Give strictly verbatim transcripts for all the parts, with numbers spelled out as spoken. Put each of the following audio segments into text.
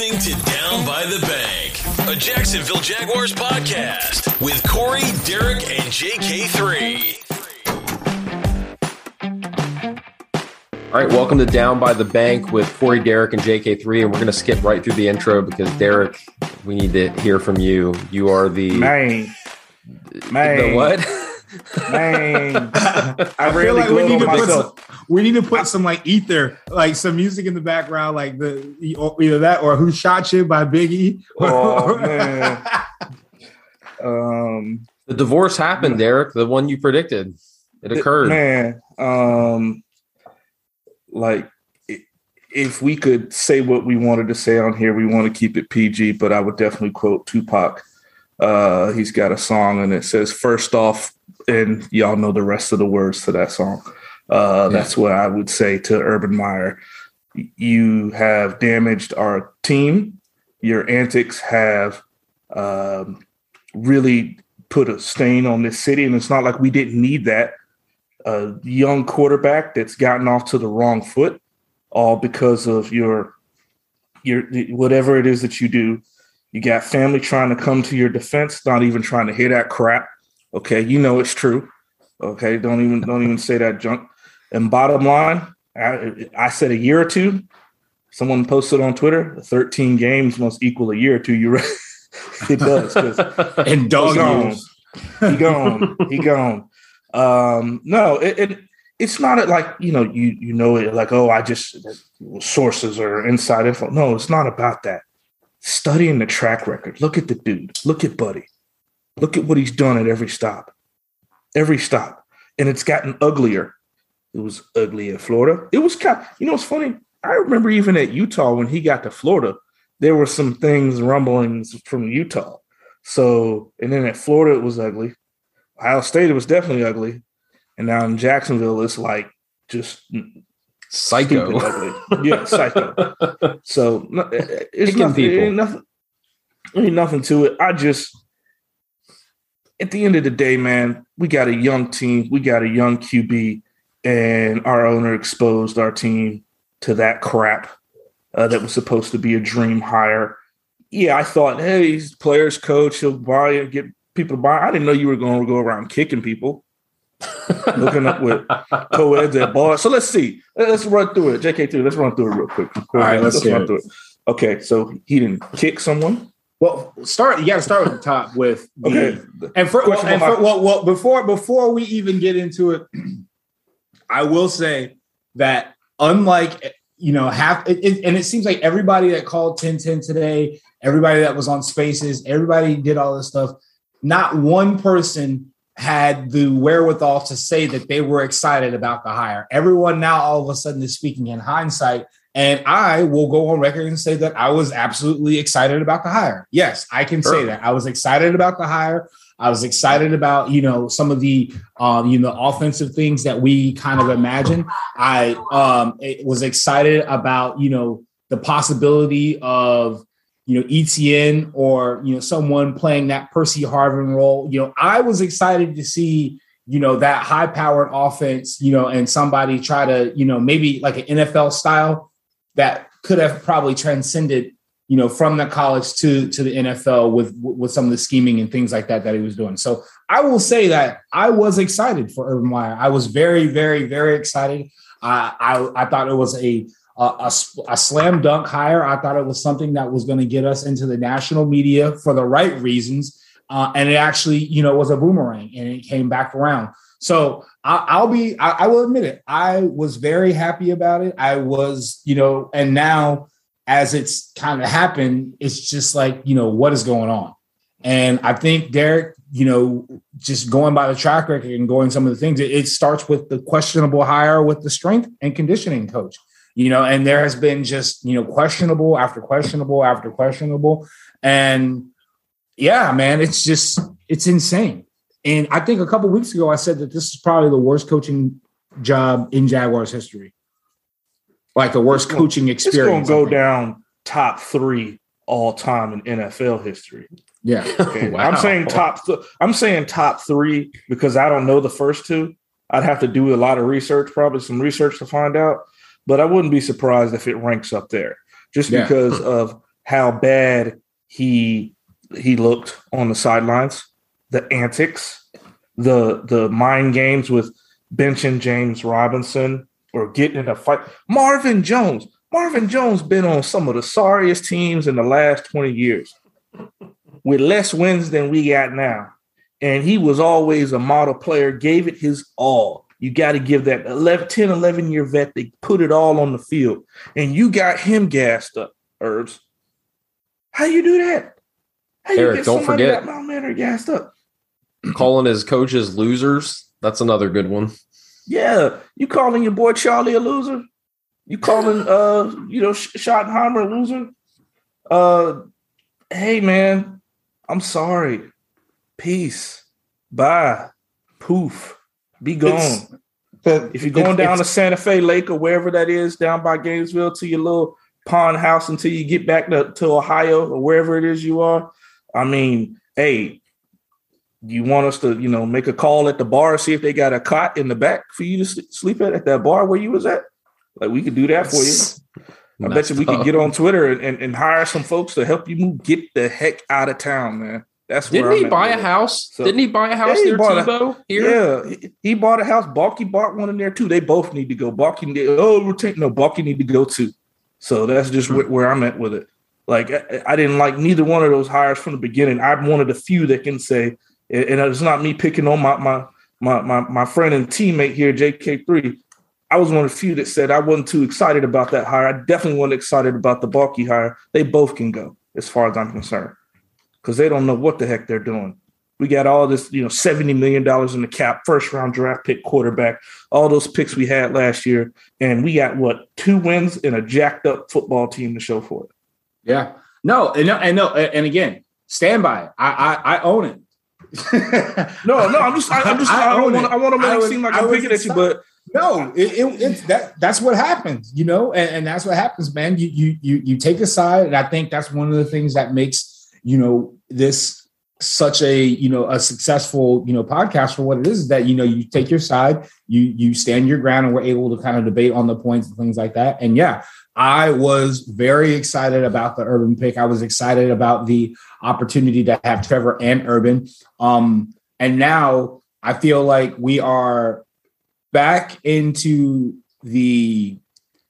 listening to Down by the Bank, a Jacksonville Jaguars podcast with Corey, Derek, and J K three. All right, welcome to Down by the Bank with Corey, Derek, and J K three, and we're going to skip right through the intro because, Derek, we need to hear from you. You are the... Man. Man. The what? Man. I, I feel really like we need to put some, myself. we need to put some like ether, like some music in the background, like the either that or Who Shot You by Biggie. Oh, man. um, The divorce happened, Derek, the one you predicted. It occurred. Man, um, like, if we could say what we wanted to say on here, we want to keep it P G, but I would definitely quote Tupac. Uh, he's got a song and it says, first off, and y'all know the rest of the words to that song. Uh, yeah. That's what I would say to Urban Meyer. You have damaged our team. Your antics have um, really put a stain on this city, and it's not like we didn't need that. A young quarterback that's gotten off to the wrong foot, all because of your your whatever it is that you do. You got family trying to come to your defense, not even trying to hear that crap. Okay, you know it's true. Okay, don't even don't even say that junk. And bottom line, I, I said a year or two. Someone posted on Twitter, thirteen games must equal a year or two. You right? It does. And dog gone. He gone. He gone. Um, no, it, it it's not like, you know, you you know it like, oh, I just sources or inside info. No, it's not about that. Studying the track record. Look at the dude. Look at Buddy. Look at what he's done at every stop. Every stop. And it's gotten uglier. It was ugly in Florida. It was kind of, you know, it's funny. I remember even at Utah when he got to Florida, there were some things, rumblings from Utah. So, and then at Florida, it was ugly. Ohio State, it was definitely ugly. And now in Jacksonville, it's like just psycho. Ugly. Yeah, psycho. So it's nothing, it ain't nothing, ain't nothing to it. I just, at the end of the day, man, we got a young team. We got a young Q B, and our owner exposed our team to that crap uh, that was supposed to be a dream hire. Yeah, I thought, hey, he's players coach. He'll buy it, get people to buy. I didn't know you were going to go around kicking people, looking up with co-eds at bars. So let's see. Let's run through it. J K two, let's run through it real quick. All right, let's, let's run it. through it. Okay, so he didn't kick someone. Well, start. You got to start with the top with the, okay. And for, well, and for well, well, before before we even get into it, I will say that unlike you know half, it, it, and it seems like everybody that called ten ten today, everybody that was on Spaces, everybody did all this stuff. Not one person had the wherewithal to say that they were excited about the hire. Everyone now all of a sudden is speaking in hindsight. And I will go on record and say that I was absolutely excited about the hire. Yes, I can sure. say that. I was excited about the hire. I was excited about, you know, some of the, um, you know, offensive things that we kind of imagined. I um, was excited about, you know, the possibility of, you know, E T N or, you know, someone playing that Percy Harvin role. You know, I was excited to see, you know, that high powered offense, you know, and somebody try to, you know, maybe like an N F L style that could have probably transcended, you know, from the college to, to the N F L with, with some of the scheming and things like that that he was doing. So I will say that I was excited for Urban Meyer. I was very, very, very excited. Uh, I, I thought it was a, a, a slam dunk hire. I thought it was something that was going to get us into the national media for the right reasons. Uh, and it actually, you know, was a boomerang and it came back around. So I, I'll be, I, I will admit it. I was very happy about it. I was, you know, and now as it's kind of happened, it's just like, you know, what is going on? And I think Derek, you know, just going by the track record and going some of the things, it, it starts with the questionable hire with the strength and conditioning coach, you know, and there has been just, you know, questionable after questionable after questionable. And yeah, man, it's just, it's insane. And I think a couple of weeks ago, I said that this is probably the worst coaching job in Jaguars history. Like the worst it's coaching experience. It's going to go down top three all time in N F L history. Yeah. Okay. Wow. I'm saying top th- I'm saying top three because I don't know the first two. I'd have to do a lot of research, probably some research to find out. But I wouldn't be surprised if it ranks up there just yeah. because of how bad he he looked on the sidelines, the antics, the the mind games with benching James Robinson or getting in a fight. Marvin Jones. Marvin Jones been on some of the sorriest teams in the last twenty years with less wins than we got now. And he was always a model player, gave it his all. You got to give that eleven, ten, eleven-year vet, they put it all on the field. And you got him gassed up, Herbs. How you do that? How you Eric, get don't somebody forget. that manner gassed up? Calling his coaches losers. That's another good one. Yeah. You calling your boy Charlie a loser? You calling, uh, you know, Schottenheimer a loser? Uh, hey, man, I'm sorry. Peace. Bye. Poof. Be gone. The, if you're going it, down to Santa Fe Lake or wherever that is, down by Gainesville to your little pond house until you get back to, to Ohio or wherever it is you are, I mean, hey, you want us to, you know, make a call at the bar, see if they got a cot in the back for you to sleep at at that bar where you was at? Like, we could do that for you. I bet you we could get on Twitter and, and, and hire some folks to help you move. Get the heck out of town, man. That's Didn't where he I'm buy at a house? So, Didn't he buy a house yeah, near Tebow? A, here? Yeah, he, he bought a house. Balky bought one in there too. They both need to go. Balky, need, oh, we're taking no. Balky need to go too. So that's just where, where I'm at with it. Like, I, I didn't like neither one of those hires from the beginning. I'm one of the few that can say, and it's not me picking on my my my my, my friend and teammate here, J K three. I was one of the few that said I wasn't too excited about that hire. I definitely wasn't excited about the Balky hire. They both can go, as far as I'm concerned, because they don't know what the heck they're doing. We got all this, you know, seventy million dollars in the cap, first round draft pick quarterback, all those picks we had last year. And we got, what, two wins and a jacked up football team to show for it. Yeah. No, and no, and no, and again, stand by it. I I, I own it. no, no, I'm just, I, I'm just, I, I don't want, I want to make it seem like I'm picking at you, but no, it, it, it's that that's what happens, you know, and, and that's what happens, man. You you you you take a side, and I think that's one of the things that makes, you know, this such a, you know, a successful, you know, podcast for what it is, is that, you know, you take your side, you you stand your ground, and we're able to kind of debate on the points and things like that. And yeah, I was very excited about the Urban pick. I was excited about the opportunity to have Trevor and Urban. Um, and now I feel like we are back into the,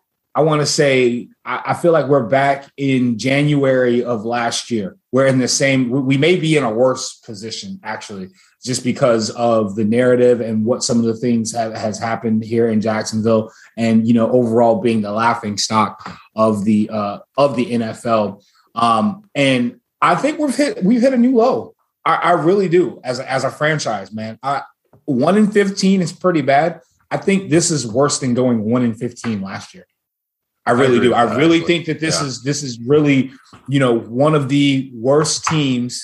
I want to say, I, I feel like we're back in January of last year. We're in the same, we may be in a worse position, actually, just because of the narrative and what some of the things have, has happened here in Jacksonville, and, you know, overall being the laughing stock of the uh, of the N F L. Um, and I think we've hit we've hit a new low. I, I really do, as a, as a franchise, man. I, one in fifteen is pretty bad. I think this is worse than going one in fifteen last year. I really I do. I really actually. think that this yeah. is this is really, you know, one of the worst teams,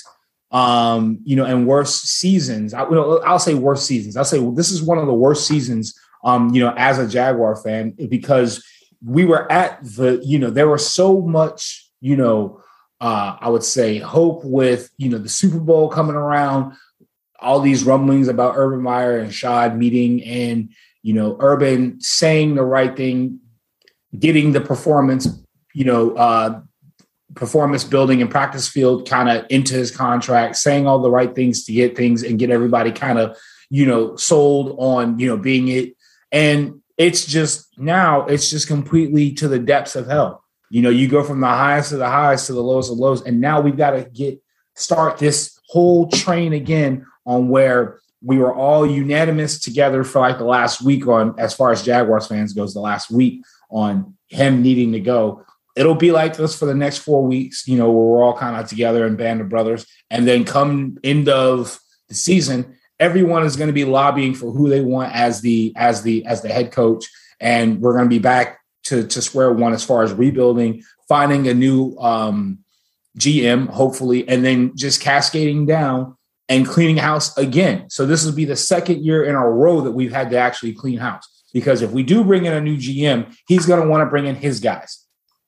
um, you know, and worst seasons. I, you know, I'll say worst seasons. I'll say well, this is one of the worst seasons, um, you know, as a Jaguar fan, because we were at the, you know, there was so much, you know, uh, I would say hope with, you know, the Super Bowl coming around, all these rumblings about Urban Meyer and Shad meeting, and, you know, Urban saying the right thing, getting the performance, you know, uh, performance building and practice field kind of into his contract, saying all the right things to get things and get everybody kind of, you know, sold on, you know, being it. And it's just now it's just completely to the depths of hell. You know, you go from the highest of the highs to the lowest of lows. And now we've got to get start this whole train again on where we were all unanimous together for like the last week on, as far as Jaguars fans goes, the last week on him needing to go. It'll be like this for the next four weeks, you know, where we're all kind of together in band of brothers. And then come end of the season, everyone is going to be lobbying for who they want as the as the as the head coach. And we're going to be back to, to square one as far as rebuilding, finding a new um, G M, hopefully, and then just cascading down and cleaning house again. So this will be the second year in a row that we've had to actually clean house. Because if we do bring in a new G M, he's going to want to bring in his guys.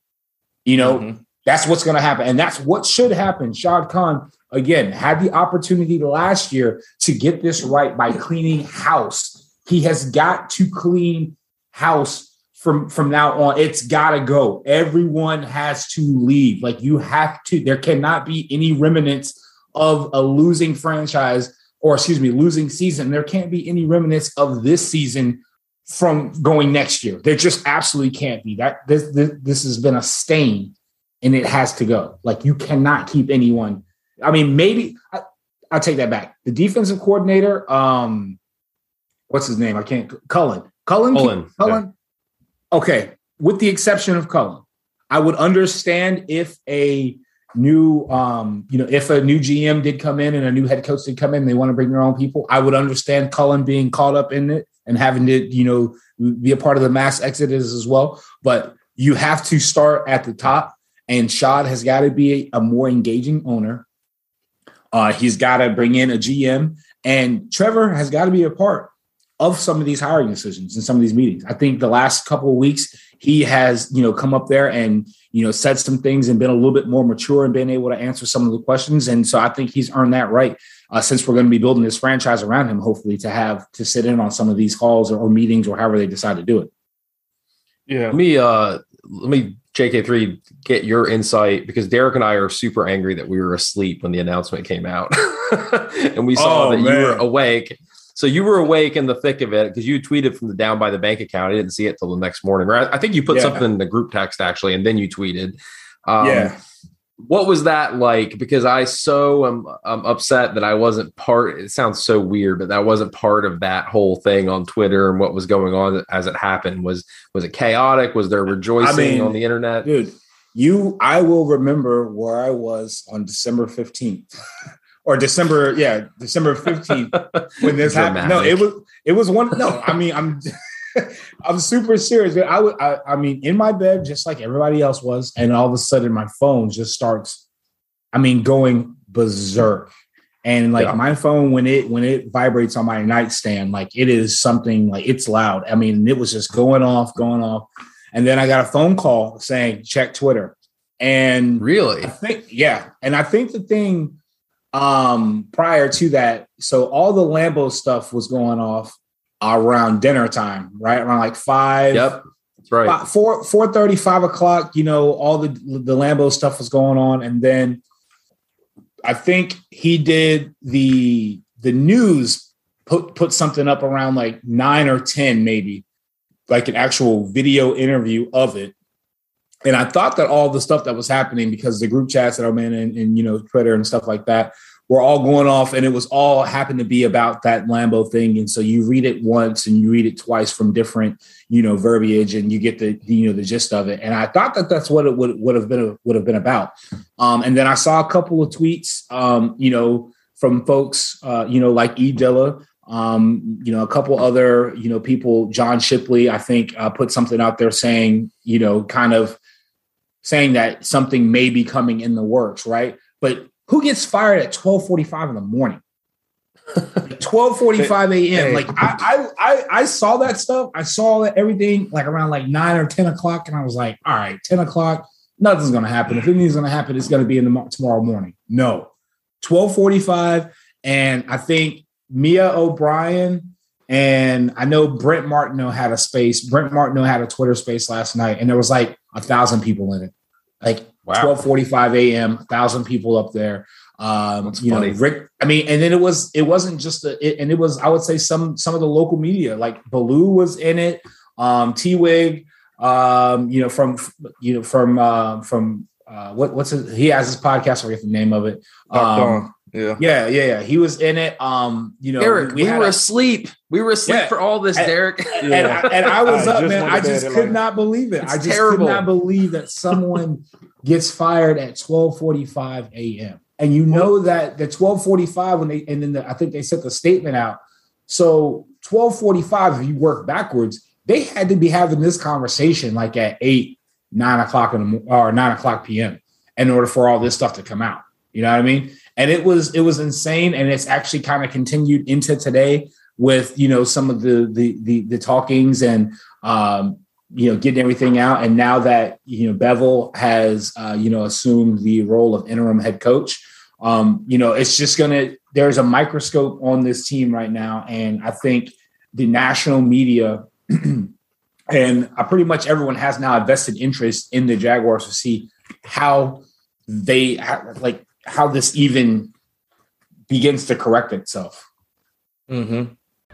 You know, mm-hmm. That's what's going to happen. And that's what should happen. Shad Khan, again, had the opportunity last year to get this right by cleaning house. He has got to clean house from from now on. It's got to go. Everyone has to leave. Like you have to. There cannot be any remnants of a losing franchise, or excuse me, losing season. There can't be any remnants of this season from going next year. There just absolutely can't be. That this this, this has been a stain, and it has to go. Like you cannot keep anyone. I mean, maybe I, I'll take that back. The defensive coordinator, um, what's his name? I can't. Cullen. Cullen. Cullen. Cullen. Yeah. Okay, with the exception of Cullen, I would understand if a new, um, you know, if a new G M did come in and a new head coach did come in and they want to bring their own people. I would understand Cullen being caught up in it and having to, you know, be a part of the mass exodus as well. But you have to start at the top, and Shad has got to be a, a more engaging owner. Uh, he's got to bring in a G M, and Trevor has got to be a part of some of these hiring decisions and some of these meetings. I think the last couple of weeks he has, you know, come up there and, you know, said some things and been a little bit more mature and been able to answer some of the questions. And so I think he's earned that right uh, since we're going to be building this franchise around him, hopefully to have to sit in on some of these calls or, or meetings or however they decide to do it. Yeah. Let me, uh, let me J K three get your insight, because Derek and I are super angry that we were asleep when the announcement came out and we saw oh, that man. you were awake. So you were awake in the thick of it because you tweeted from the Down by the Bank account. I didn't see it till the next morning. Right? I think you put yeah. something in the group text actually, and then you tweeted. Um, yeah. What was that like? Because I so am I'm upset that I wasn't part. It sounds so weird, but that wasn't part of that whole thing on Twitter and what was going on as it happened. Was was it chaotic? Was there rejoicing I mean, on the internet? Dude, you, I will remember where I was on December fifteenth. Or December, yeah, December fifteenth when this happened. No, it was it was one. No, I mean, I'm I'm super serious. I would, I, I mean, in my bed, just like everybody else was, and all of a sudden, my phone just starts. I mean, going berserk, and like yeah. my phone when it when it vibrates on my nightstand, like it is something like it's loud. I mean, it was just going off, going off, and then I got a phone call saying check Twitter, and really, I think yeah, and I think the thing. Um, prior to that, so all the Lambeau stuff was going off around dinner time, right? Around like five. Yep, that's right. Five, four, four thirty, five o'clock. You know, all the the Lambeau stuff was going on, and then I think he did the the news put put something up around like nine or ten, maybe, like an actual video interview of it. And I thought that all the stuff that was happening, because the group chats that I'm in and, and, you know, Twitter and stuff like that were all going off, and it was all happened to be about that Lambeau thing. And so you read it once and you read it twice from different, you know, verbiage, and you get the, the you know, the gist of it. And I thought that that's what it would, would have been, would have been about. Um, and then I saw a couple of tweets, um, you know, from folks, uh, you know, like E. Dilla, um, you know, a couple other, you know, people, John Shipley, I think, uh, put something out there saying, you know, kind of, saying that something may be coming in the works, right? But who gets fired at twelve forty-five in the morning? twelve forty-five a.m. Like I, I, I saw that stuff. I saw that everything like around like nine or ten o'clock, and I was like, all right, ten o'clock, nothing's gonna happen. If anything's gonna happen, it's gonna be in the tomorrow morning. No, twelve forty-five, and I think Mia O'Brien. And I know Brent Martineau had a space. Brent Martineau had a Twitter space last night, and there was like a thousand people in it. Like wow. twelve forty-five a.m., a thousand people up there. Um, That's you funny. know, Rick. I mean, and then it was it wasn't just a, it, and it was I would say some some of the local media, like Baloo was in it, um, T-Wig, um, you know, from you know from uh, from uh, what what's his, he has his podcast. I forget the name of it. Um, Yeah. yeah, yeah, yeah. He was in it. Um, you know, Derek, we, we were a, asleep. We were asleep yeah. for all this, and, Derek. And, and, I, and I was I up, man. I just could like, not believe it. I just terrible. could not believe that someone gets fired at twelve forty-five a.m. And you know that the twelve forty-five when they and then the, I think they sent the statement out. So twelve forty-five, if you work backwards, they had to be having this conversation like at eight, nine o'clock in the or nine o'clock p.m. in order for all this stuff to come out. You know what I mean? And it was it was insane, and it's actually kind of continued into today with you know some of the the the, the talkings and um, you know getting everything out. And now that you know Bevell has uh, you know assumed the role of interim head coach, um, you know it's just gonna there's a microscope on this team right now, and I think the national media And I pretty much everyone has now a vested interest in the Jaguars to see how they like how this even begins to correct itself. Mm-hmm.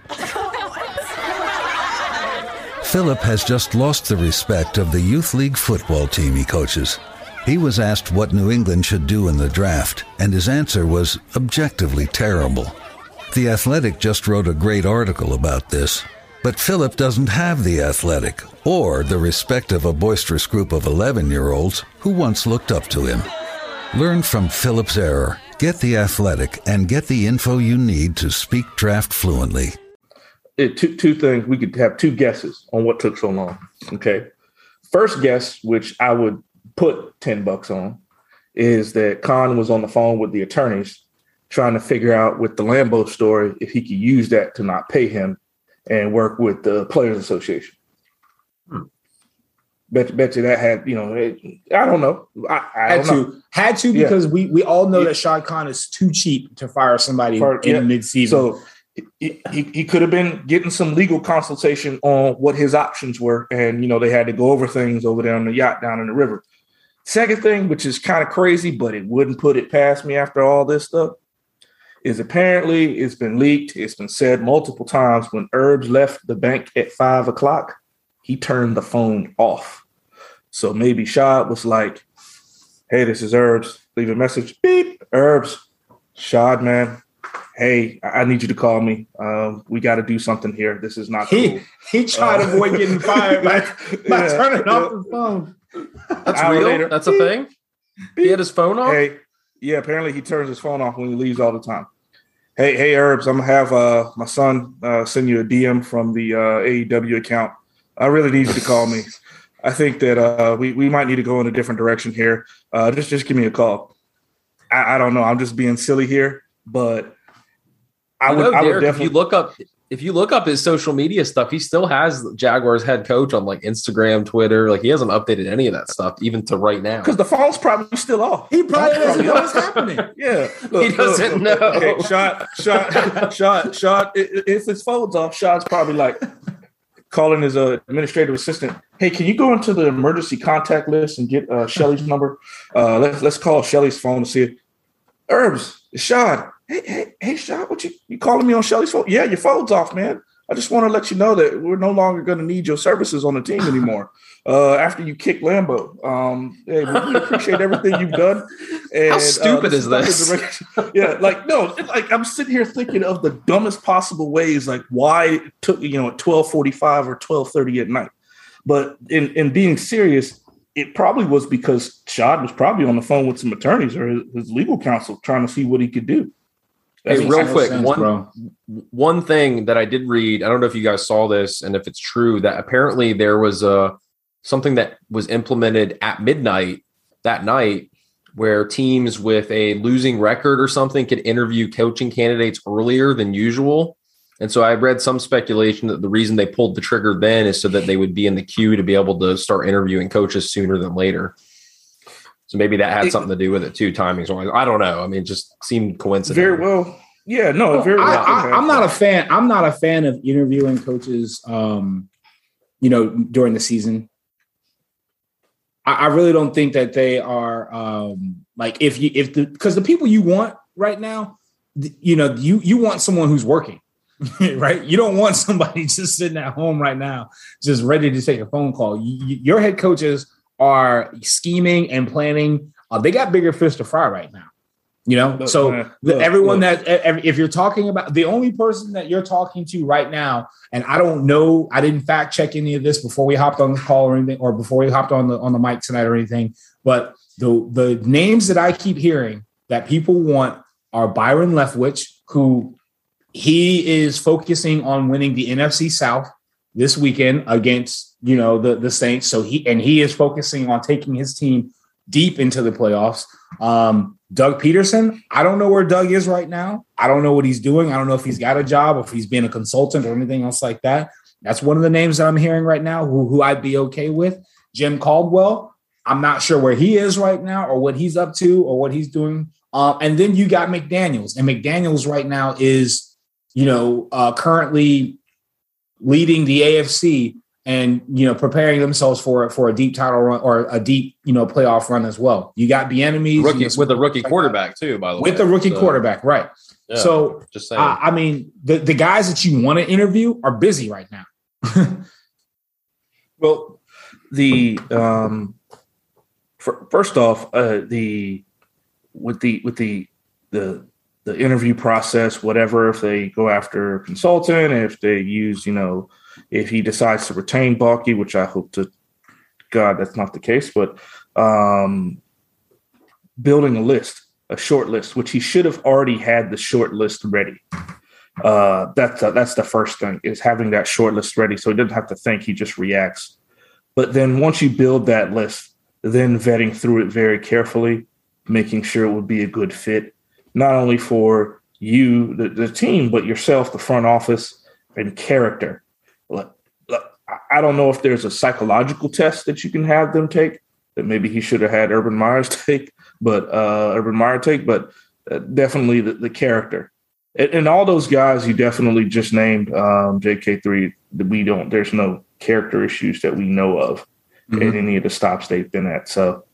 Philip has just lost the respect of the youth league football team he coaches. He was asked what New England should do in the draft, and his answer was objectively terrible. The Athletic just wrote a great article about this, but Philip doesn't have the Athletic or the respect of a boisterous group of eleven-year-olds who once looked up to him. Learn from Philip's error, get the Athletic, and get the info you need to speak draft fluently. It, two, two things. We could have two guesses on what took so long. Okay. First guess, which I would put ten bucks on, is that Khan was on the phone with the attorneys trying to figure out with the Lambeau story if he could use that to not pay him and work with the Players Association. Hmm. Bet, bet you that had, you know, it, I don't know. I, I had don't to, know. had to because yeah. we we all know yeah. that Shad Khan is too cheap to fire somebody For, in yeah. midseason. So he, he, he could have been getting some legal consultation on what his options were, and you know they had to go over things over there on the yacht down in the river. Second thing, which is kind of crazy, but it wouldn't put it past me after all this stuff, is apparently it's been leaked. It's been said multiple times when Herbs left the bank at five o'clock, he turned the phone off. So maybe Shad was like, hey, this is Herbs. Leave a message. Beep. Herbs. Shad, man. Hey, I need you to call me. Um, we got to do something here. This is not he, cool. He tried uh, to avoid getting fired by, by yeah, turning yeah. off the phone. That's real? Later, That's a thing? Beep. He had his phone off? Hey, yeah, apparently he turns his phone off when he leaves all the time. Hey, hey, Herbs, I'm going to have uh, my son uh, send you a D M from the uh, A E W account. I really need you to call me. I think that uh, we, we might need to go in a different direction here. Uh, just, just give me a call. I, I don't know. I'm just being silly here, but I you would, know, Derek, I would definitely. If you look up, if you look up his social media stuff, he still has Jaguars head coach on like Instagram, Twitter. Like he hasn't updated any of that stuff even to right now. Because the phone's probably still off. He probably doesn't know what's happening. Yeah, look, he doesn't look, know. Okay, shot, shot, shot, shot. If his phone's off, Shot's probably like calling his uh, administrative assistant. Hey, can you go into the emergency contact list and get uh, Shelly's number? Uh, let's let's call Shelly's phone to see it. Herbs, it's Shad. Hey, hey, hey, Shad, what you you calling me on Shelly's phone? Yeah, your phone's off, man. I just want to let you know that we're no longer going to need your services on the team anymore. Uh, after you kick Lambeau, um, hey, we appreciate everything you've done. And, How stupid uh, is this? Yeah, like no, like I'm sitting here thinking of the dumbest possible ways, like why it took you know at twelve forty-five or twelve thirty at night. But in in being serious, it probably was because Shad was probably on the phone with some attorneys or his, his legal counsel trying to see what he could do. Hey, real quick, sense, one bro. one thing that I did read, I don't know if you guys saw this and if it's true, that apparently there was a something that was implemented at midnight that night where teams with a losing record or something could interview coaching candidates earlier than usual. And so I read some speculation that the reason they pulled the trigger then is so that they would be in the queue to be able to start interviewing coaches sooner than later. So maybe that had something to do with it too, timings wise. I don't know. I mean, it just seemed coincidental. Very well. Yeah, no, very well. I, I, I'm not a fan. I'm not a fan of interviewing coaches, um, you know, during the season. I, I really don't think that they are um, like if you if the because the people you want right now, you know, you you want someone who's working, right? You don't want somebody just sitting at home right now, just ready to take a phone call. You, your head coaches are scheming and planning. Uh, they got bigger fish to fry right now, you know? Look, so man, look, everyone look. that, if you're talking about the only person that you're talking to right now, and I don't know, I didn't fact check any of this before we hopped on the call or anything, or before we hopped on the, on the mic tonight or anything, but the, the names that I keep hearing that people want are Byron Leftwich, who he is focusing on winning the N F C South this weekend against, you know, the, the Saints. So he, and he is focusing on taking his team deep into the playoffs. Um, Doug Peterson, I don't know where Doug is right now. I don't know what he's doing. I don't know if he's got a job, or if he's being a consultant or anything else like that. That's one of the names that I'm hearing right now who, who I'd be okay with. Jim Caldwell, I'm not sure where he is right now or what he's up to or what he's doing. Uh, and then you got McDaniels, and McDaniels right now is, you know, uh, currently leading the A F C and, you know, preparing themselves for for a deep title run or a deep, you know, playoff run as well. You got Bieniemy rookies with a rookie quarterback too, by the way. With the rookie so, quarterback, right. Yeah, so, just saying. Uh, I mean, the, the guys that you want to interview are busy right now. Well, the um, for, first off, uh, the with the with the the the interview process, whatever, if they go after a consultant, if they use, you know, if he decides to retain Baalke, which I hope to God that's not the case, but um, building a list, a short list, which he should have already had the short list ready. Uh, that's uh, that's the first thing, is having that short list ready, so he doesn't have to think, he just reacts. But then once you build that list, then vetting through it very carefully, making sure it would be a good fit, not only for you, the, the team, but yourself, the front office, and character. I don't know if there's a psychological test that you can have them take that maybe he should have had Urban Meyers take, but uh, Urban Meyer take, but uh, definitely the, the character. And, and all those guys you definitely just named, um, J K three, we don't, there's no character issues that we know of mm-hmm. in any of the stops they've been at. So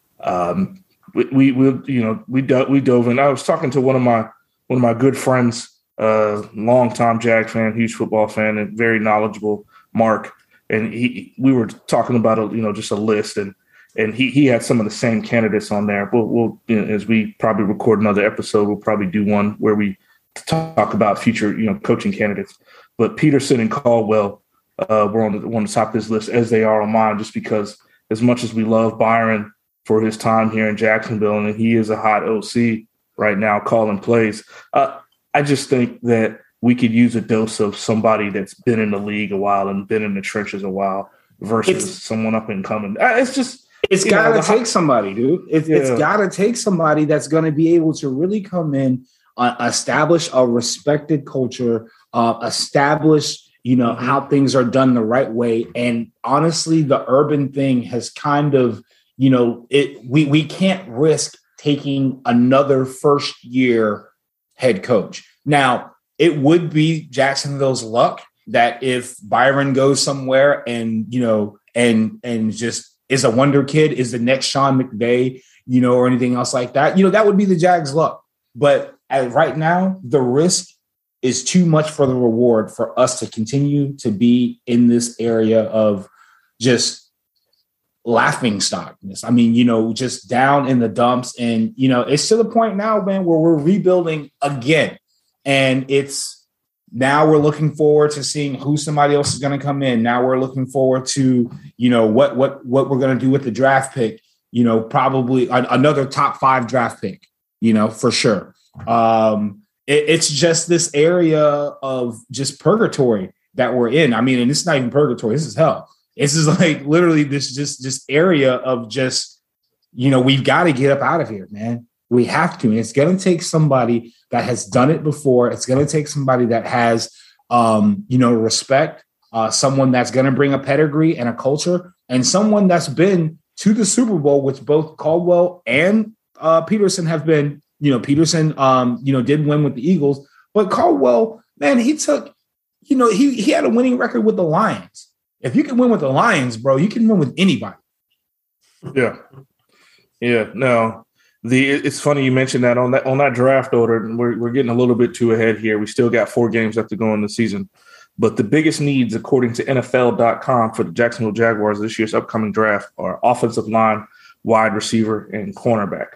um, we, we, we, you know, we, do, we dove in. I was talking to one of my, one of my good friends, uh, longtime Jag fan, huge football fan, and very knowledgeable, Mark. And he, we were talking about, a, you know, just a list, and and he he had some of the same candidates on there. We'll, we'll you know, as we probably record another episode, we'll probably do one where we talk about future, you know, coaching candidates. But Peterson and Caldwell uh, were on the, on the top of this list, as they are on mine, just because as much as we love Byron for his time here in Jacksonville, and he is a hot O C right now calling plays, uh, I just think that we could use a dose of somebody that's been in the league a while and been in the trenches a while versus it's, someone up and coming. It's just, it's got to take somebody, dude. It, yeah. It's got to take somebody that's going to be able to really come in, uh, establish a respected culture, uh, establish, you know, mm-hmm. how things are done the right way. And honestly, the Urban thing has kind of, you know, it, we, we can't risk taking another first year head coach. Now, it would be Jacksonville's luck that if Byron goes somewhere and, you know, and and just is a wonder kid, is the next Sean McVay, you know, or anything else like that, you know, that would be the Jags' luck. But at, right now, the risk is too much for the reward for us to continue to be in this area of just laughing stockness. I mean, you know, just down in the dumps. And, you know, it's to the point now, man, where we're rebuilding again. And it's now we're looking forward to seeing who somebody else is going to come in. Now we're looking forward to, you know, what what what we're going to do with the draft pick, you know, probably a, another top five draft pick, you know, for sure. Um, it, it's just this area of just purgatory that we're in. I mean, and it's not even purgatory. This is hell. This is like literally this just this area of just, you know, we've got to get up out of here, man. We have to. And it's going to take somebody that has done it before. It's going to take somebody that has, um, you know, respect, uh, someone that's going to bring a pedigree and a culture, and someone that's been to the Super Bowl, which both Caldwell and uh, Peterson have been. You know, Peterson, um, you know, did win with the Eagles, but Caldwell, man, he took, you know, he he had a winning record with the Lions. If you can win with the Lions, bro, you can win with anybody. Yeah. Yeah. No. The it's funny you mentioned that on that on that draft order, and we're we're getting a little bit too ahead here. We still got four games left to go in the season, but the biggest needs, according to N F L dot com, for the Jacksonville Jaguars this year's upcoming draft are offensive line, wide receiver, and cornerback.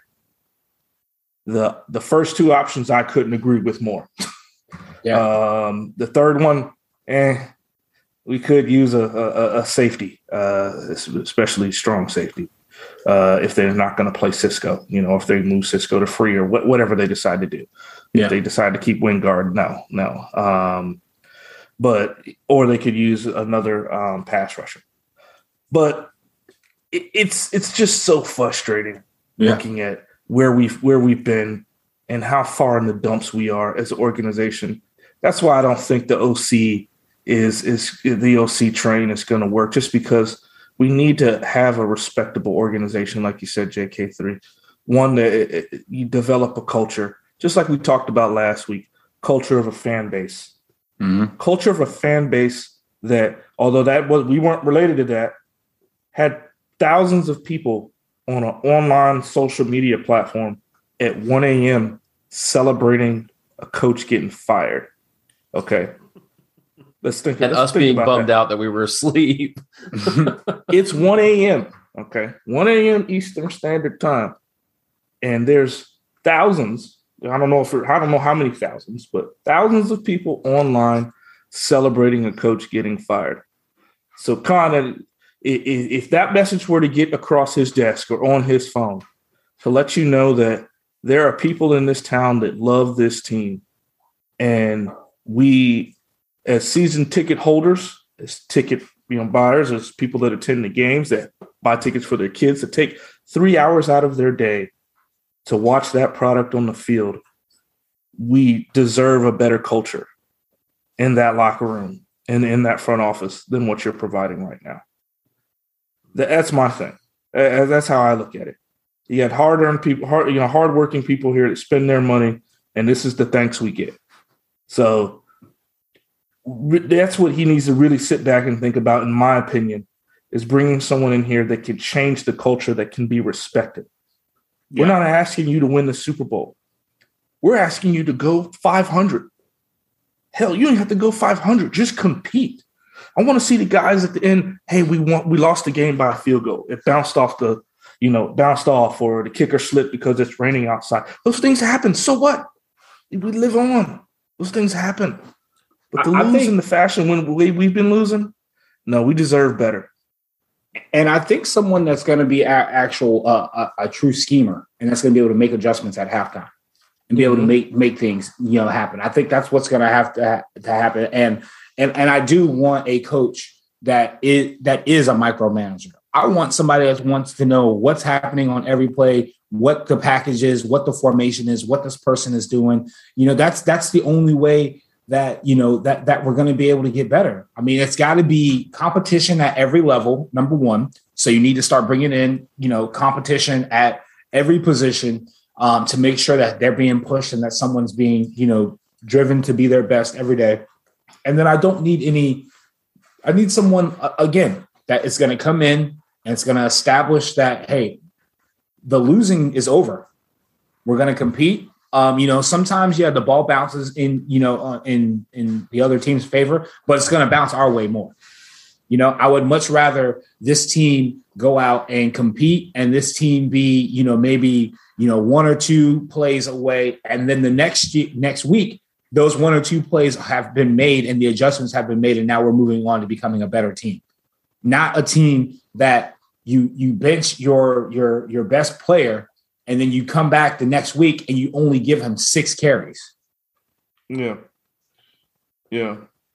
The the first two options I couldn't agree with more. Yeah. Um, the third one, eh, we could use a a, a safety, uh, especially strong safety. Uh, if they're not going to play Cisco, you know, if they move Cisco to free or wh- whatever they decide to do. Yeah. If they decide to keep Wingard, no, no. Um, but or they could use another um, pass rusher. But it, it's it's just so frustrating yeah. looking at where we've where we've been and how far in the dumps we are as an organization. That's why I don't think the O C is is the O C train is going to work, just because we need to have a respectable organization, like you said, J K three. One that it, it, you develop a culture, just like we talked about last week, culture of a fan base. Mm-hmm. Culture of a fan base that, although that was we weren't related to that, had thousands of people on an online social media platform at one a.m. celebrating a coach getting fired. Okay. Let's think. And let's us think being about bummed that. out that we were asleep. It's one a.m. Okay. one a.m. Eastern Standard Time. And there's thousands. I don't know if I don't know how many thousands, but thousands of people online celebrating a coach getting fired. So kind of if that message were to get across his desk or on his phone to let you know that there are people in this town that love this team, and we, as season ticket holders, as ticket you know buyers, as people that attend the games, that buy tickets for their kids, to take three hours out of their day to watch that product on the field, we deserve a better culture in that locker room and in that front office than what you're providing right now. That's my thing. That's how I look at it. You got hard-earned people, hard, you know, hard-working people here that spend their money, and this is the thanks we get. So that's what he needs to really sit back and think about, in my opinion, is bringing someone in here that can change the culture, that can be respected. Yeah. We're not asking you to win the Super Bowl. We're asking you to go five hundred. Hell, you don't have to go five hundred. Just compete. I want to see the guys at the end. Hey, we want we lost the game by a field goal. It bounced off the, you know, bounced off, or the kicker slipped because it's raining outside. Those things happen. So what? We live on. Those things happen. But to I, lose I think, in the fashion when we, we've been losing, no, we deserve better. And I think someone that's going to be a, actual uh, a, a true schemer, and that's going to be able to make adjustments at halftime and be able to make make things you know happen. I think that's what's going to have to ha- to happen. And and and I do want a coach that is that is a micromanager. I want somebody that wants to know what's happening on every play, what the package is, what the formation is, what this person is doing. You know, that's that's the only way that, you know, that that we're going to be able to get better. I mean, it's got to be competition at every level, number one. So you need to start bringing in, you know, competition at every position um, to make sure that they're being pushed and that someone's being, you know, driven to be their best every day. And then I don't need any, I need someone, uh, again, that is going to come in and it's going to establish that, hey, the losing is over. We're going to compete. Um, you know, sometimes, yeah, the ball bounces in, you know, uh, in in the other team's favor, but it's going to bounce our way more. You know, I would much rather this team go out and compete and this team be, you know, maybe, you know, one or two plays away. And then the next next week, those one or two plays have been made and the adjustments have been made. And now we're moving on to becoming a better team, not a team that you you bench your your your best player and then you come back the next week and you only give him six carries. Yeah. Yeah.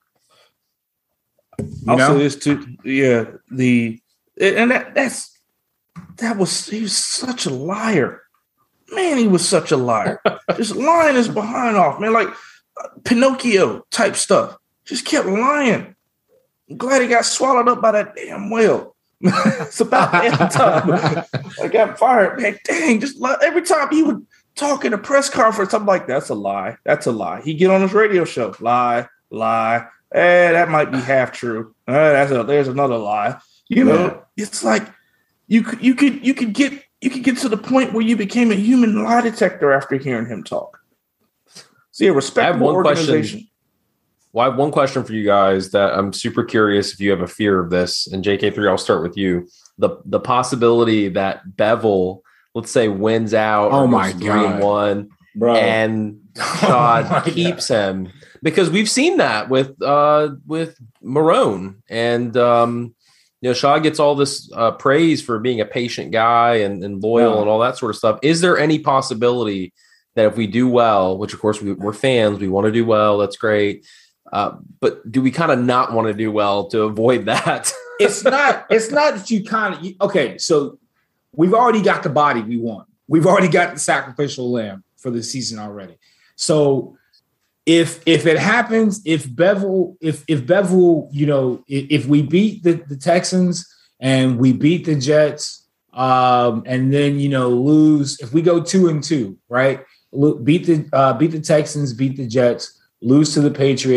You I'll know? say this too. Yeah. The and that that's that was he was such a liar. Man, he was such a liar. Just lying his behind off, man. Like uh, Pinocchio type stuff. Just kept lying. I'm glad he got swallowed up by that damn whale. It's about damn time. I got fired, man. Dang, just every time he would talk in a press conference, I'm like, that's a lie. That's a lie. He get on his radio show, lie, lie. Eh, that might be half true. Eh, that's a, there's another lie. You know, yeah. It's like you could you could you could get you could get to the point where you became a human lie detector after hearing him talk. See, a respectable organization. Question. Well, I have one question for you guys that I'm super curious if you have a fear of this. And J K three, I'll start with you. The the possibility that Bevel, let's say, wins out oh or my goes three and one, Bro. and Shad oh keeps God. him. Because we've seen that with uh, with Marrone. And um, you know, Shad gets all this uh, praise for being a patient guy and, and loyal yeah. and all that sort of stuff. Is there any possibility that if we do well, which of course we, we're fans, we want to do well, that's great. Uh, but do we kind of not want to do well to avoid that? it's not, it's not that you kind of, okay. So we've already got the body we want. We've already got the sacrificial lamb for the season already. So if, if it happens, if Bevel, if, if Bevel, you know, if, if we beat the, the Texans and we beat the Jets um, and then, you know, lose, if we go two and two, right. Beat the, uh, beat the Texans, beat the Jets, lose to the Patriots,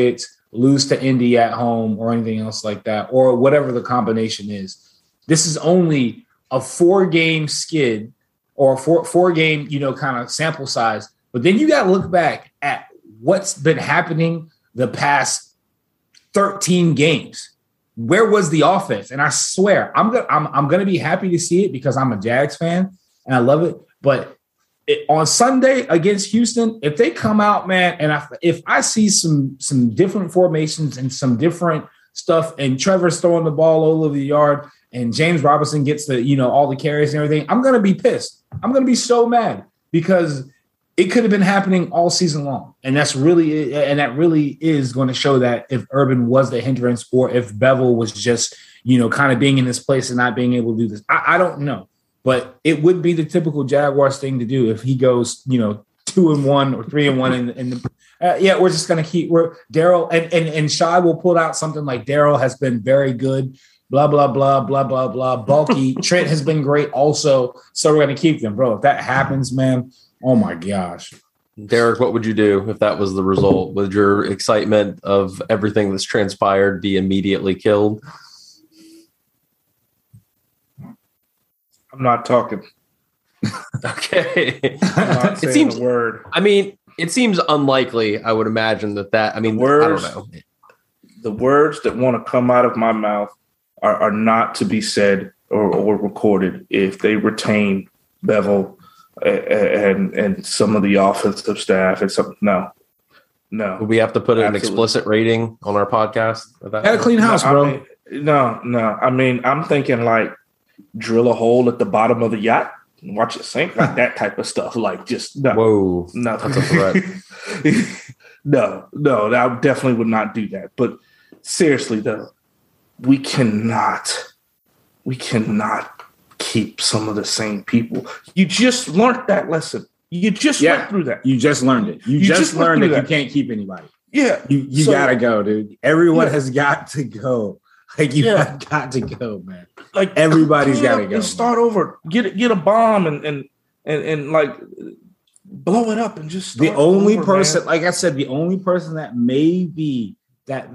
lose to Indy at home or anything else like that, or whatever the combination is. This is only a four-game skid or a four, four-game, you know, kind of sample size. But then you got to look back at what's been happening the past thirteen games. Where was the offense? And I swear, I'm gonna I'm, I'm gonna be happy to see it because I'm a Jags fan and I love it. But it, on Sunday against Houston, if they come out, man, and I, if I see some some different formations and some different stuff, and Trevor's throwing the ball all over the yard, and James Robinson gets the you know all the carries and everything, I'm gonna be pissed. I'm gonna be so mad because it could have been happening all season long. And that's really, and that really is going to show that if Urban was the hindrance or if Bevel was just, you know, kind of being in this place and not being able to do this. I, I don't know, but it would be the typical Jaguars thing to do if he goes, you know, two and one or three and one. in, in the, uh, yeah, we're just going to keep, we're Daryl and, and, and Shy will pull out something like Daryl has been very good, blah, blah, blah, blah, blah, blah. Bulky. Trent has been great also. So we're going to keep them, bro. If that happens, man, oh my gosh. Derek, what would you do if that was the result? Would your excitement of everything that's transpired be immediately killed? I'm not talking. Okay. I'm not saying it seems, a word. I mean, it seems unlikely, I would imagine that that, I mean, words, I don't know. The words that want to come out of my mouth are, are not to be said or, or recorded if they retain Bevel and and some of the offensive staff and some no no we have to put an Absolutely. explicit rating on our podcast. Had a clean house, no, bro. I mean, no no I mean I'm thinking like drill a hole at the bottom of the yacht and watch it sink, like that type of stuff. Like just no whoa no that's a threat. no no I definitely would not do that. But seriously though, we cannot we cannot keep some of the same people. You just learned that lesson. You just yeah, went through that. You just learned it. You, You just, just learned that, that you can't keep anybody. Yeah. You you So, gotta go, dude. Everyone yeah. has got to go. Like you Yeah. have got to go, man. Like Everybody's clean gotta up go, and start over. Get it, get a bomb and and and, and like blow it up and just The start only over, person, man. like I said, the only person that maybe that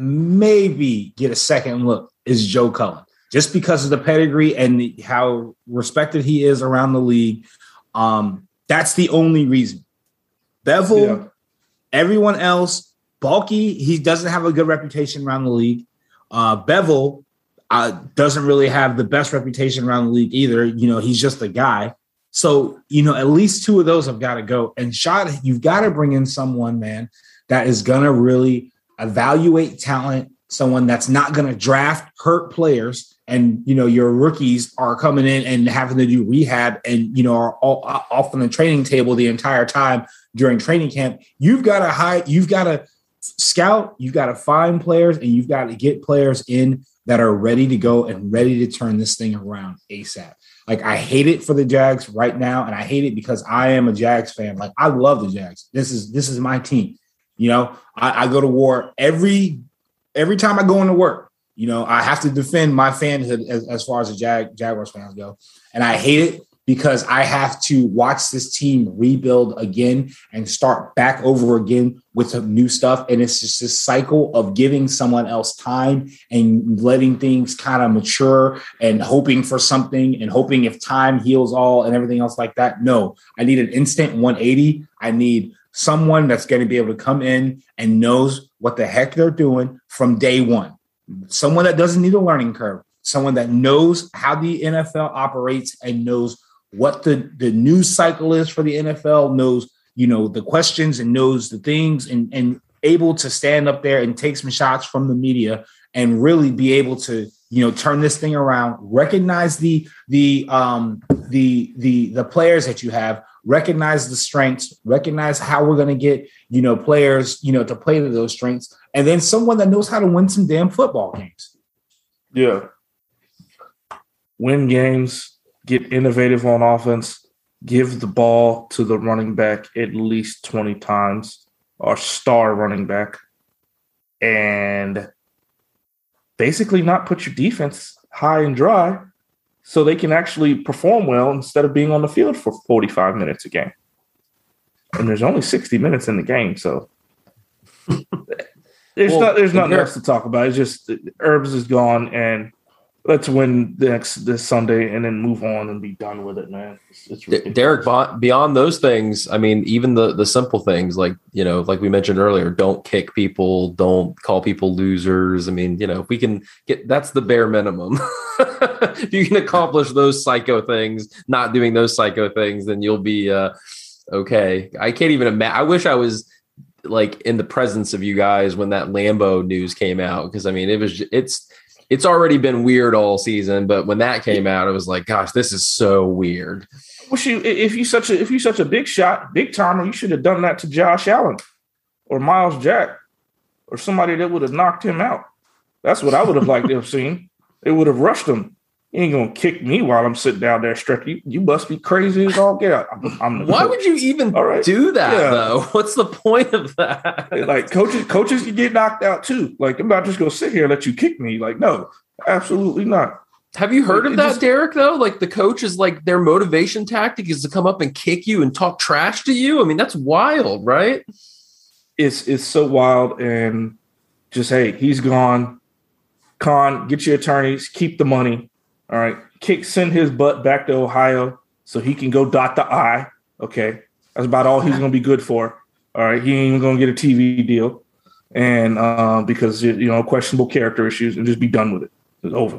maybe get a second look is Joe Cullen. Just because of the pedigree and the, how respected he is around the league. Um, that's the only reason. Bevel, Yeah. everyone else, Bulky, he doesn't have a good reputation around the league. Uh, Bevel uh, doesn't really have the best reputation around the league either. You know, he's just a guy. So, you know, at least two of those have got to go. And Shot, you've got to bring in someone, man, that is going to really evaluate talent, someone that's not going to draft hurt players. And, you know, your rookies are coming in and having to do rehab and, you know, are all, off on the training table the entire time during training camp. You've got to hide, you've got to scout, you've got to find players, and you've got to get players in that are ready to go and ready to turn this thing around ASAP. Like, I hate it for the Jags right now, and I hate it because I am a Jags fan. Like, I love the Jags. This is this is my team. You know, I, I go to war every every time I go into work. You know, I have to defend my fanhood as, as far as the Jag, Jaguars fans go. And I hate it because I have to watch this team rebuild again and start back over again with some new stuff. And it's just this cycle of giving someone else time and letting things kind of mature and hoping for something and hoping if time heals all and everything else like that. No, I need an instant one eighty. I need someone that's going to be able to come in and knows what the heck they're doing from day one. Someone that doesn't need a learning curve, someone that knows how the N F L operates and knows what the, the news cycle is for the N F L, knows, you know, the questions and knows the things and, and able to stand up there and take some shots from the media and really be able to, you know, turn this thing around, recognize the, the, um, the, the, the players that you have, recognize the strengths, recognize how we're going to get, you know, players, you know, to play to those strengths, and then someone that knows how to win some damn football games. Yeah. Win games, get innovative on offense, give the ball to the running back at least twenty times, our star running back, and basically not put your defense high and dry so they can actually perform well instead of being on the field for forty-five minutes a game. And there's only sixty minutes in the game, so There's well, not there's nothing Derek, else to talk about. It's just Herbs is gone, and let's win the next this Sunday and then move on and be done with it, man. It's, it's ridiculous. Derek, beyond those things, I mean, even the the simple things like, you know, like we mentioned earlier, don't kick people, don't call people losers. I mean, you know, if we can get, that's the bare minimum. If you can accomplish those psycho things, not doing those psycho things, then you'll be uh, okay. I can't even imagine. I wish I was like in the presence of you guys when that Lambo news came out, because I mean, it was it's it's already been weird all season, but when that came out, it was like, gosh, this is so weird. Wish you if you such a if you such a big shot, big timer, you should have done that to Josh Allen or Miles Jack or somebody that would have knocked him out. That's what I would have liked to have seen. They would have rushed him. You ain't gonna kick me while I'm sitting down there stretching. You, you must be crazy as all get out. I'm, I'm Why would you even right. do that yeah. though? What's the point of that? Like coaches, coaches can get knocked out too. Like I'm not just gonna sit here and let you kick me. Like no, absolutely not. Have you heard like, of that, just, Derek? Though, like the coach is like their motivation tactic is to come up and kick you and talk trash to you. I mean, that's wild, right? It's it's so wild, and just hey, he's gone. Con, get your attorneys, keep the money. All right, kick, send his butt back to Ohio so he can go dot the I. Okay, that's about all he's going to be good for. All right, he ain't even going to get a T V deal, and uh, because you know questionable character issues, and just be done with it. It's over.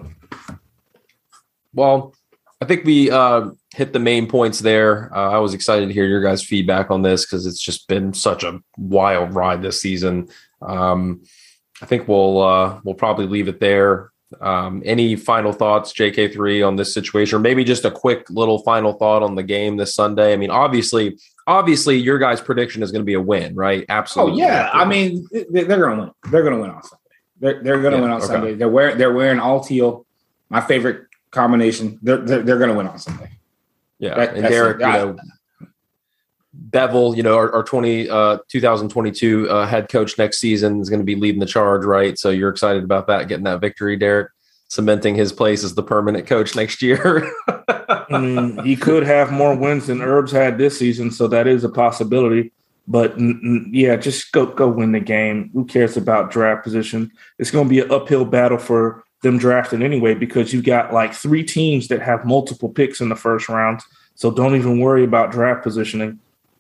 Well, I think we uh, hit the main points there. Uh, I was excited to hear your guys' feedback on this because it's just been such a wild ride this season. Um, I think we'll uh, we'll probably leave it there. Um, any final thoughts, J K three, on this situation, or maybe just a quick little final thought on the game this Sunday? I mean, obviously, obviously, your guys' prediction is going to be a win, right? Absolutely. Oh yeah, I mean, they're going to win. They're going to win on Sunday. They're they're going to yeah, win on okay. Sunday. They're wearing they're wearing all teal. My favorite combination. They're they're, they're going to win on Sunday. Yeah, that, and Derek, you know, Bevel, you know, our, our twenty uh, twenty twenty-two uh, head coach next season is going to be leading the charge, right? So you're excited about that, getting that victory, Derek, cementing his place as the permanent coach next year. I mean, he could have more wins than Herbs had this season, so that is a possibility. But n- n- yeah, just go go win the game. Who cares about draft position? It's going to be an uphill battle for them drafting anyway, because you've got like three teams that have multiple picks in the first round. So don't even worry about draft positioning.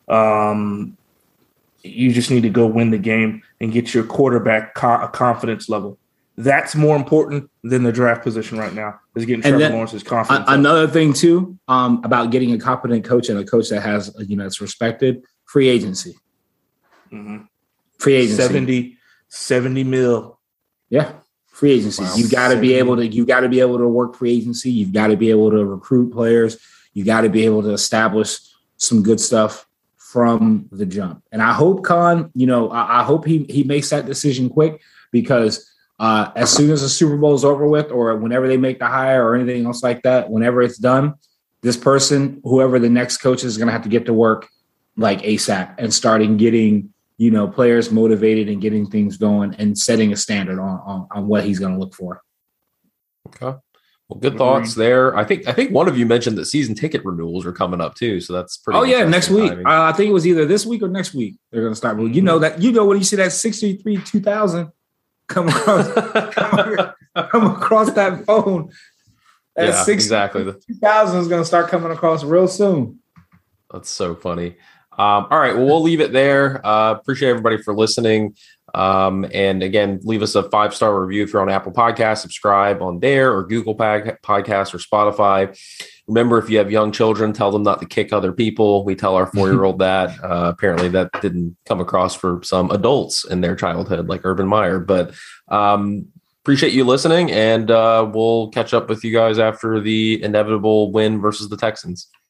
Um, you just need to go win the game and get your quarterback co- a confidence level. That's more important than the draft position right now, is getting Trevor Lawrence's confidence. A- another thing too, um, about getting a competent coach and a coach that has, you know, it's respected, free agency. Mm-hmm. Free agency. seventy, seventy mil. Yeah. Free agency. Wow. You got to be able to, you got to be able to work free agency. You've got to be able to recruit players. You got to be able to establish some good stuff from the jump. And I hope Khan, you know, I, I hope he he makes that decision quick, because uh, as soon as the Super Bowl is over with, or whenever they make the hire or anything else like that, whenever it's done, this person, whoever the next coach is, going to have to get to work like ASAP and starting getting, you know, players motivated and getting things going and setting a standard on on, on what he's going to look for. Okay. Well, good thoughts there. I think I think one of you mentioned that season ticket renewals are coming up too, so that's pretty. Oh yeah, next week. Uh, I think it was either this week or next week they're going to start. Mm-hmm. You know that you know when you see that sixty-three two thousand come across come, come across that phone. That yeah, exactly. two thousand is going to start coming across real soon. That's so funny. Um, all right, well, we'll leave it there. Uh, appreciate everybody for listening. Um, and again, leave us a five-star review if you're on Apple Podcasts, subscribe on there, or Google Podcasts or Spotify. Remember, if you have young children, tell them not to kick other people. We tell our four-year-old that. Uh, apparently that didn't come across for some adults in their childhood, like Urban Meyer. But um, appreciate you listening, and uh, we'll catch up with you guys after the inevitable win versus the Texans.